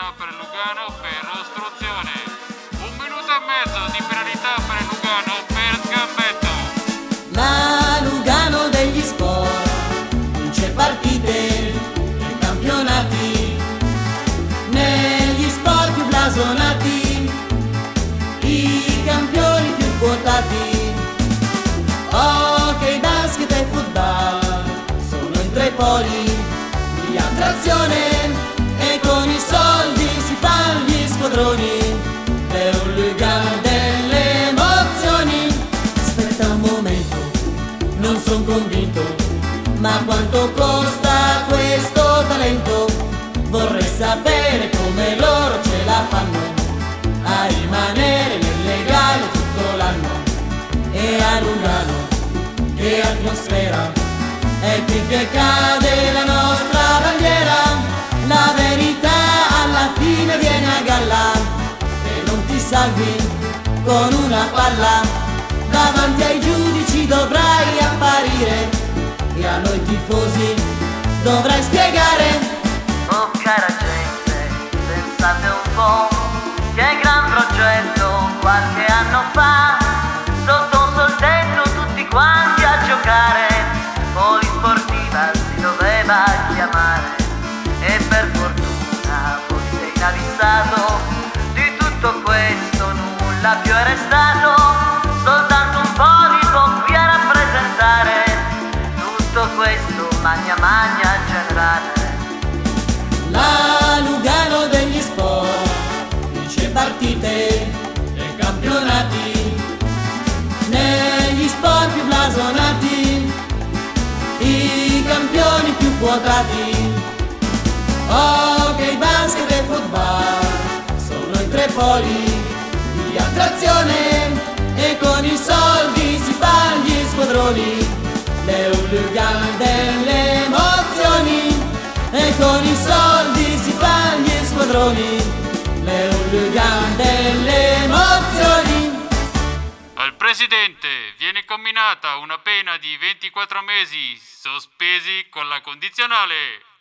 penalità per Lugano per ostruzione. 1 minuto e mezzo di penalità per Lugano per sgambetto. La Lugano degli sport vince partite e campionati. Negli sport più blasonati, i campioni più quotati. Hockey, basket e football sono i tre poli di attrazione, e con i soldi si fanno gli squadroni. È un Lugano delle emozioni. Aspetta un momento, non son convinto, ma quanto costa questo talento? Vorrei sapere come loro ce la fanno a rimanere nel legale tutto l'anno. E a Lugano, che atmosfera, è qui che cade la nostra bandiera. La verità alla fine viene a galla, e non ti salvi con una palla. Davanti ai giudici dovrai apparire, e a noi tifosi dovrai spiegare. Oh cara gente, pensate un po', che gran progetto qualche anno fa, sotto sol tetto tutti quanti a giocare, polisportiva si doveva chiamare, e per fortuna voi sei inabissato, di tutto questo nulla più è restato, soltanto un polipo qui a rappresentare tutto questo magna magna generale. La Lugano degli sport vince partite e campionati. Negli sport più blasonati, i campioni più quotati. Hockey, basket e football sono i tre poli di attrazione, e con i soldi si fanno gli squadroni. È un Lugano delle emozioni, e con i soldi si fanno gli squadroni. È un Lugano delle emozioni. Al presidente viene comminata una pena di 24 mesi sospesi con la condizionale.